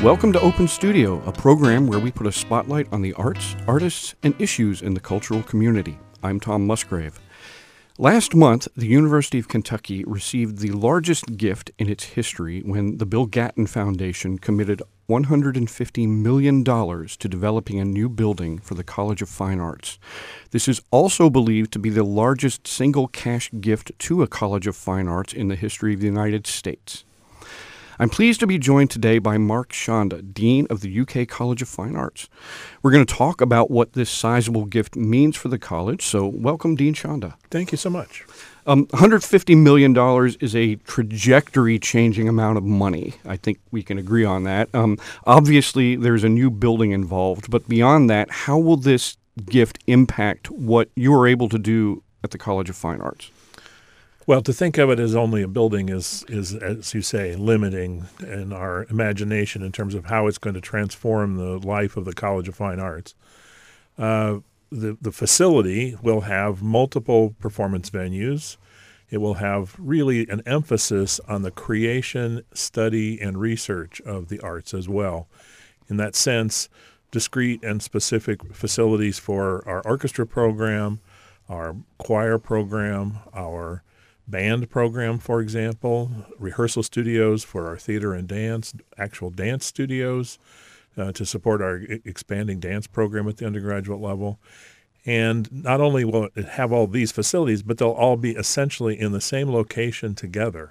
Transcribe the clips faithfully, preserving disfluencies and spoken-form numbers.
Welcome to Open Studio, a program where we put a spotlight on the arts, artists, and issues in the cultural community. I'm Tom Musgrave. Last month, the University of Kentucky received the largest gift in its history when the Bill Gatton Foundation committed one hundred fifty million dollars to developing a new building for the College of Fine Arts. This is also believed to be the largest single cash gift to a College of Fine Arts in the history of the United States. I'm pleased to be joined today by Mark Chanda, Dean of the U K College of Fine Arts. We're going to talk about what this sizable gift means for the college, so welcome, Dean Chanda. Thank you so much. Um, one hundred fifty million dollars is a trajectory-changing amount of money. I think we can agree on that. Um, obviously, there's a new building involved, but beyond that, how will this gift impact what you are able to do at the College of Fine Arts? Well, to think of it as only a building is, is, as you say, limiting in our imagination in terms of how it's going to transform the life of the College of Fine Arts. Uh, the, the facility will have multiple performance venues. It will have really an emphasis on the creation, study, and research of the arts as well. In that sense, discrete and specific facilities for our orchestra program, our choir program, our band program, for example, rehearsal studios for our theater and dance, actual dance studios uh, to support our I- expanding dance program at the undergraduate level. And not only will it have all these facilities, but they'll all be essentially in the same location together.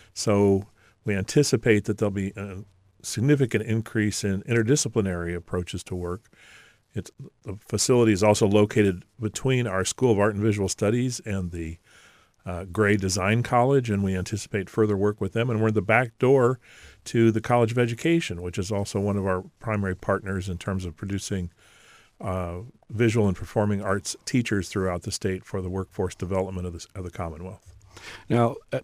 So we anticipate that there'll be a significant increase in interdisciplinary approaches to work. It's, the facility is also located between our School of Art and Visual Studies and the Uh, Gray Design College, and we anticipate further work with them. And we're the back door to the College of Education, which is also one of our primary partners in terms of producing uh, visual and performing arts teachers throughout the state for the workforce development of the, of the Commonwealth. Now, uh,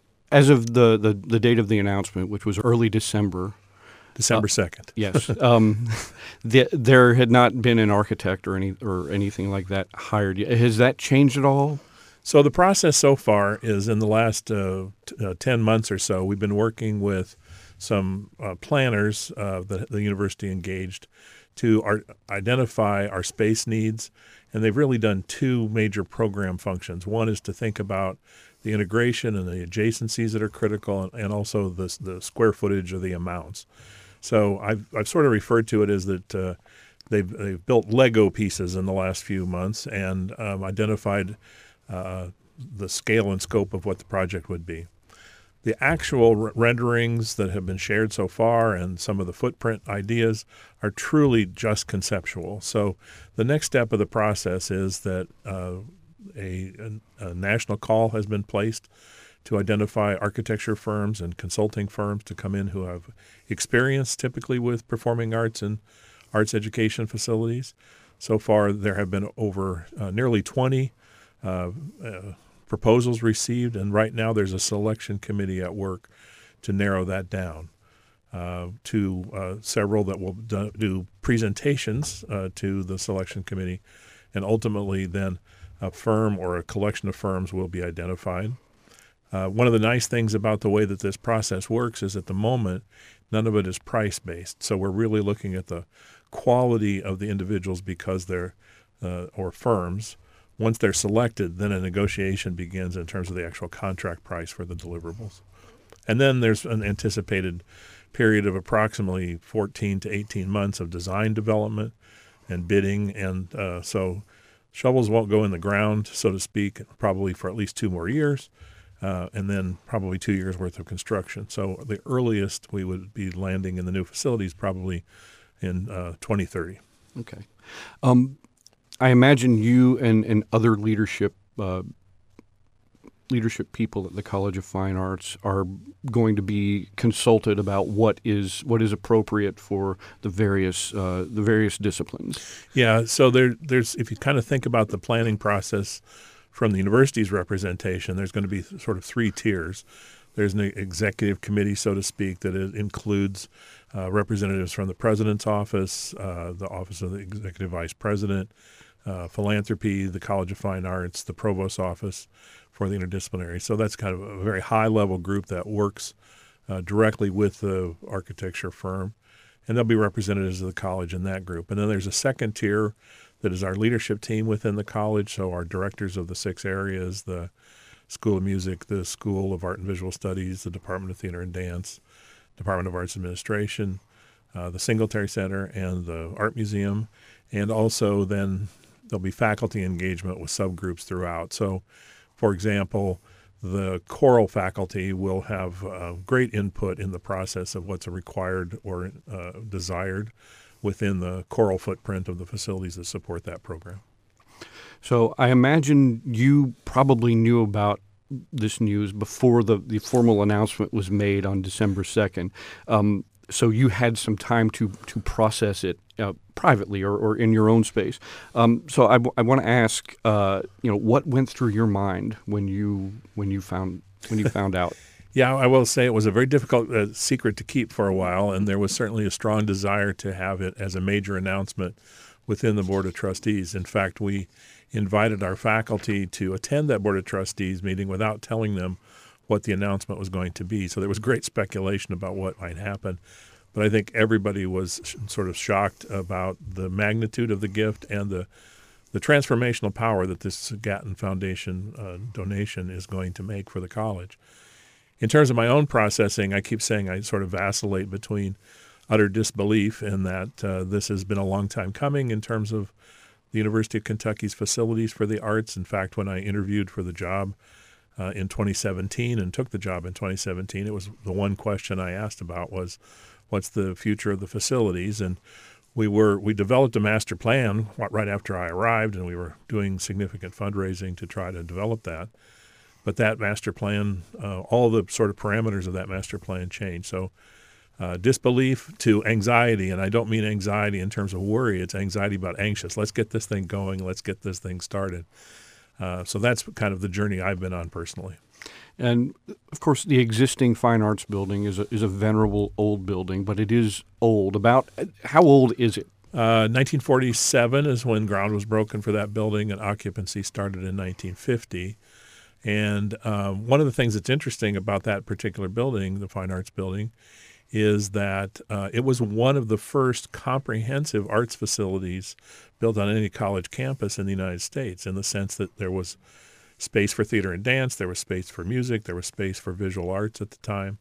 as of the, the, the date of the announcement, which was early December, December second. Uh, yes. Um, the, there had not been an architect or any or anything like that hired yet. Has that changed at all? So the process so far is in the last uh, t- uh, ten months or so, we've been working with some uh, planners uh, that the university engaged to our, identify our space needs. And they've really done two major program functions. One is to think about the integration and the adjacencies that are critical, and, and also the, the square footage of the amounts. So I've, I've sort of referred to it as that uh, they've, they've built Lego pieces in the last few months and um, identified Uh, the scale and scope of what the project would be. The actual r- renderings that have been shared so far and some of the footprint ideas are truly just conceptual. So the next step of the process is that uh, a, a, a national call has been placed to identify architecture firms and consulting firms to come in who have experience typically with performing arts and arts education facilities. So far there have been over uh, nearly twenty Uh, uh, proposals received, and right now there's a selection committee at work to narrow that down uh, to uh, several that will do, do presentations uh, to the selection committee, and ultimately then a firm or a collection of firms will be identified. Uh, one of the nice things about the way that this process works is at the moment none of it is price-based, so we're really looking at the quality of the individuals because they're uh, or firms. Once they're selected, then a negotiation begins in terms of the actual contract price for the deliverables. And then there's an anticipated period of approximately fourteen to eighteen months of design development and bidding. And uh, so shovels won't go in the ground, so to speak, probably for at least two more years, uh, and then probably two years worth of construction. So the earliest we would be landing in the new facilities probably in uh, twenty thirty. Okay. Um, I imagine you and, and other leadership uh, leadership people at the College of Fine Arts are going to be consulted about what is what is appropriate for the various uh, the various disciplines. Yeah. So there, there's if you kind of think about the planning process from the university's representation, there's going to be sort of three tiers. There's an executive committee, so to speak, that it includes uh, representatives from the president's office, uh, the office of the executive vice president, Uh, philanthropy, the College of Fine Arts, the provost's office for the interdisciplinary. So that's kind of a very high-level group that works uh, directly with the architecture firm and there'll be representatives of the college in that group. And then there's a second tier that is our leadership team within the college, so our directors of the six areas, the School of Music, the School of Art and Visual Studies, the Department of Theater and Dance, Department of Arts Administration, uh, the Singletary Center, and the Art Museum. And also then there'll be faculty engagement with subgroups throughout. So, for example, the choral faculty will have uh, great input in the process of what's required or uh, desired within the choral footprint of the facilities that support that program. So I imagine you probably knew about this news before the, the formal announcement was made on December second. Um, so you had some time to to process it uh, privately or, or in your own space. Um, so I, I want to ask, uh, you know, what went through your mind when you when you found when you found out? Yeah, I will say it was a very difficult uh, secret to keep for a while, and there was certainly a strong desire to have it as a major announcement within the Board of Trustees. In fact, we invited our faculty to attend that Board of Trustees meeting without telling them what the announcement was going to be. So there was great speculation about what might happen. But I think everybody was sh- sort of shocked about the magnitude of the gift and the the transformational power that this Gatton Foundation uh, donation is going to make for the college. In terms of my own processing, I keep saying I sort of vacillate between utter disbelief in that uh, this has been a long time coming in terms of the University of Kentucky's facilities for the arts. In fact, when I interviewed for the job uh, in twenty seventeen and took the job in twenty seventeen, it was the one question I asked about was, what's the future of the facilities? And we were we developed a master plan right after I arrived, and we were doing significant fundraising to try to develop that. But that master plan, uh, all the sort of parameters of that master plan changed. So uh, disbelief to anxiety, and I don't mean anxiety in terms of worry. It's anxiety about anxious. Let's get this thing going. Let's get this thing started. Uh, so that's kind of the journey I've been on personally. And, of course, the existing Fine Arts Building is a, is a venerable old building, but it is old. About how old is it? Uh, nineteen forty-seven is when ground was broken for that building, and occupancy started in nineteen fifty. And um, one of the things that's interesting about that particular building, the Fine Arts Building, is that uh, it was one of the first comprehensive arts facilities built on any college campus in the United States, in the sense that there was space for theater and dance, there was space for music, there was space for visual arts at the time.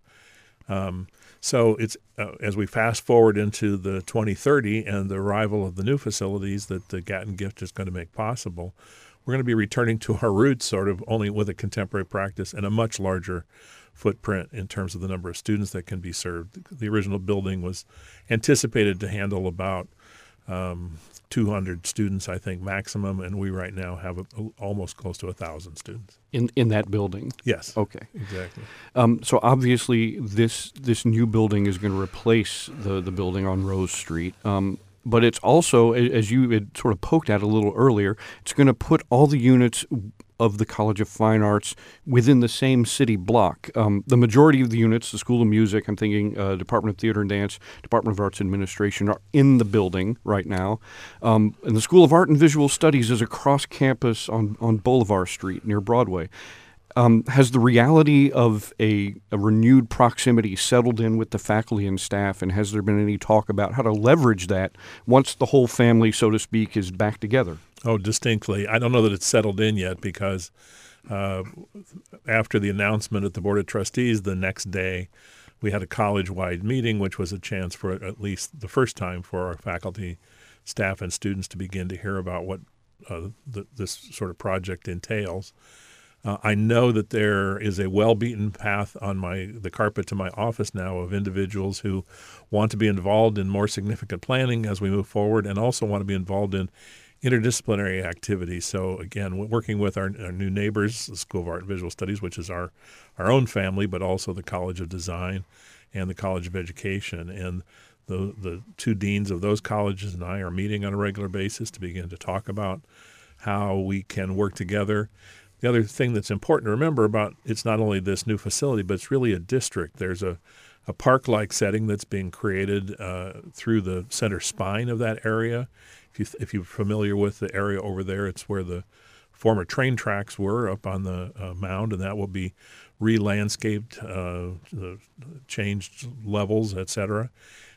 Um, so it's uh, as we fast forward into the twenty thirty and the arrival of the new facilities that the Gatton gift is going to make possible, we're going to be returning to our roots, sort of only with a contemporary practice and a much larger footprint in terms of the number of students that can be served. The original building was anticipated to handle about um, two hundred students, I think, maximum, and we right now have a, a, almost close to one thousand students. In in that building? Yes. Okay. Exactly. Um, so obviously this this new building is going to replace the, the building on Rose Street. Um, But it's also, as you had sort of poked at a little earlier, it's going to put all the units of the College of Fine Arts within the same city block. Um, the majority of the units, the School of Music, I'm thinking uh, Department of Theater and Dance, Department of Arts Administration, are in the building right now. Um, and the School of Art and Visual Studies is across campus on, on Bolivar Street near Broadway. Um, has the reality of a, a renewed proximity settled in with the faculty and staff, and has there been any talk about how to leverage that once the whole family, so to speak, is back together? Oh, distinctly. I don't know that it's settled in yet because uh, after the announcement at the Board of Trustees the next day, we had a college-wide meeting, which was a chance for at least the first time for our faculty, staff, and students to begin to hear about what uh, the, this sort of project entails. Uh, I know that there is a well-beaten path on my the carpet to my office now of individuals who want to be involved in more significant planning as we move forward, and also want to be involved in interdisciplinary activities. So again, working with our, our new neighbors, the School of Art and Visual Studies, which is our, our own family, but also the College of Design and the College of Education. And the, the two deans of those colleges and I are meeting on a regular basis to begin to talk about how we can work together. The other thing that's important to remember about it's not only this new facility, but it's really a district. There's a, a park-like setting that's being created uh, through the center spine of that area. If, you th- if you're familiar with the area over there, it's where the former train tracks were up on the uh, mound, and that will be re-landscaped, uh, the changed levels, et cetera.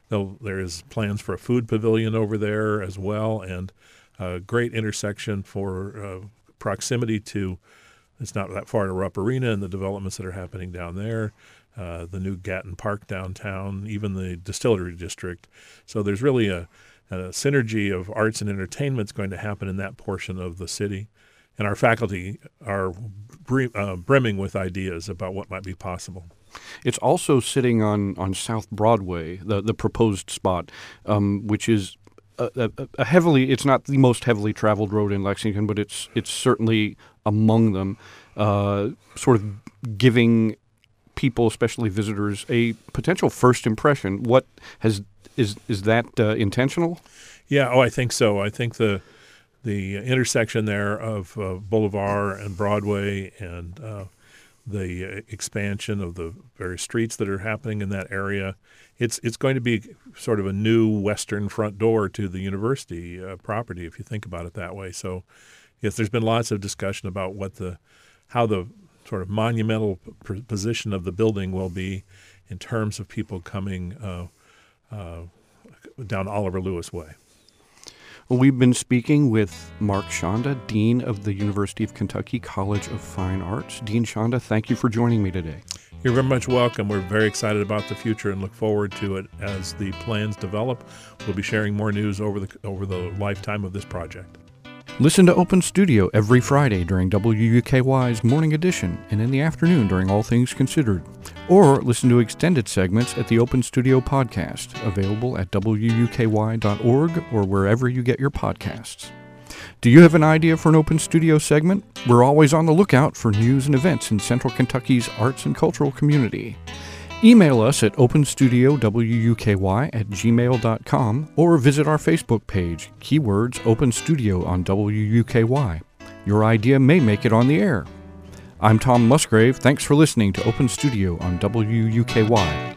There'll, there is plans for a food pavilion over there as well, and a great intersection for uh, proximity to, it's not that far to Rupp Arena and the developments that are happening down there, uh, the new Gatton Park downtown, even the Distillery District. So there's really a, a synergy of arts and entertainment that's going to happen in that portion of the city. And our faculty are br- uh, brimming with ideas about what might be possible. It's also sitting on, on South Broadway, the, the proposed spot, um, which is a, a, a heavily, it's not the most heavily traveled road in Lexington, but it's it's certainly among them, uh, sort of giving people, especially visitors, a potential first impression. What has is is that uh, intentional? Yeah, oh, I think so. I think the the intersection there of uh, Boulevard and Broadway and uh, the uh, expansion of the various streets that are happening in that area, it's it's going to be sort of a new western front door to the university uh, property, if you think about it that way. So, yes, there's been lots of discussion about what the how the sort of monumental p- position of the building will be in terms of people coming uh, uh, down Oliver Lewis Way. Well, we've been speaking with Mark Chanda, Dean of the University of Kentucky College of Fine Arts. Dean Chanda, thank you for joining me today. You're very much welcome. We're very excited about the future and look forward to it as the plans develop. We'll be sharing more news over the over the lifetime of this project. Listen to Open Studio every Friday during W U K Y's Morning Edition and in the afternoon during All Things Considered. Or listen to extended segments at the Open Studio podcast, available at W U K Y dot org or wherever you get your podcasts. Do you have an idea for an Open Studio segment? We're always on the lookout for news and events in Central Kentucky's arts and cultural community. Email us at openstudiowuky at gmail dot com or visit our Facebook page, keywords Open Studio on W U K Y. Your idea may make it on the air. I'm Tom Musgrave. Thanks for listening to Open Studio on W U K Y.